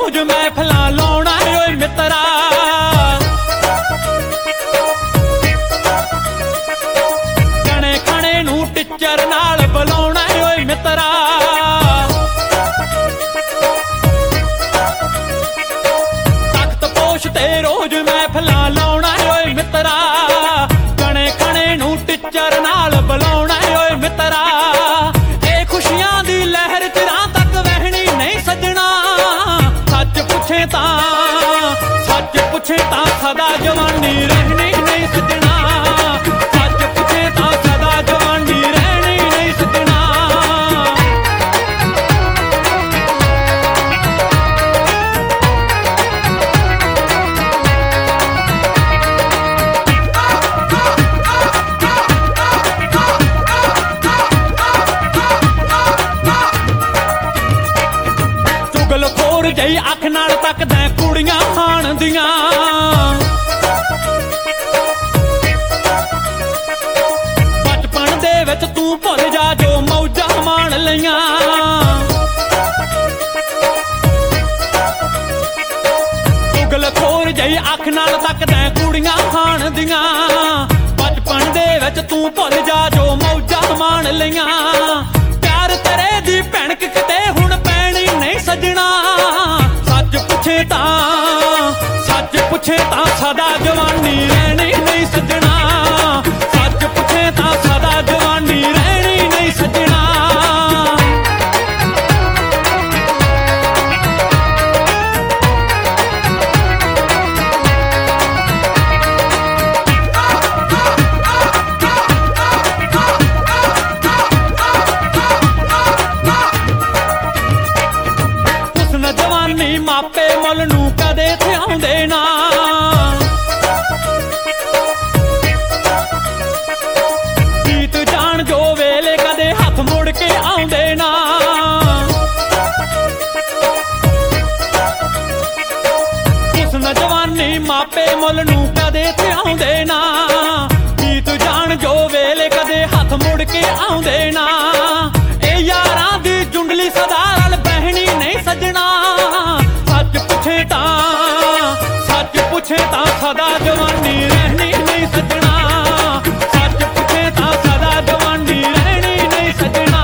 रोज महफिलां लाउणा ओए मित्रा। जणे खणे नूं टिच्चर नाल बुलाउणा ओए मित्रा। तख्त पोश ते रोज महफिलां लाउणा ओए मित्रा। जणे खणे नूं टिच्चर नाल बुलाउणा ओए मित्रा। पुछे तां सदा जवानी रहनी नहीं सजना। सच पुछे तां सदा जवानी रहनी नहीं सजना। चुगलखोर जही अख नाल तकदा कुड़ियां हाण दियां। तू भुल जा जो मौजा मान लिया। चुगलखोर जही अख नाल तकदा कुड़ियां हाण दियां। बचपन दे विच तू भुल जा जो मौजा मान लिया। प्यार तेरे दी भैणक किते हुण पैणी नहीं सजना। सच पुछे तां सदा जवानी रहनी नहीं सजना। सच पुछे तां सदा जवानी रहनी नहीं सजना। हुस्न जवानी मापे मुल नूं कदे थिआउंदे ना। जवानी मापे मुल नूं कदे थिआउंदे ना। बीत जाण जो वेले कदे हथ मुड़ के आउंदे ना। ए यारां दी जुंडली सदा रल बहनी नहीं सजना। सच पुछे तां सदा जवानी रहनी नहीं सजना। सच पुछे तां सदा जवानी रहनी नहीं सजना।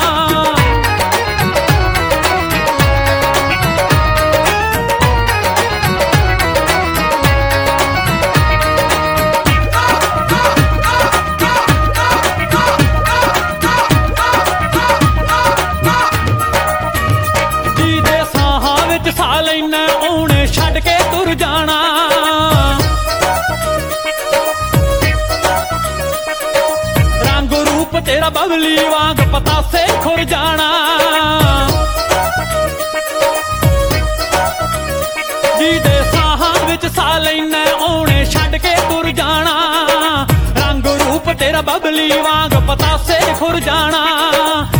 सा लैना ओने छड्ड के तुर जाना। रंग रूप तेरा बबली वांग पतासे खुर जाना। जी दे साहां विच सा लैना ओने छड्ड के तुर जाना। रंग रूप तेरा बबली वांग पतासे खुर जाना।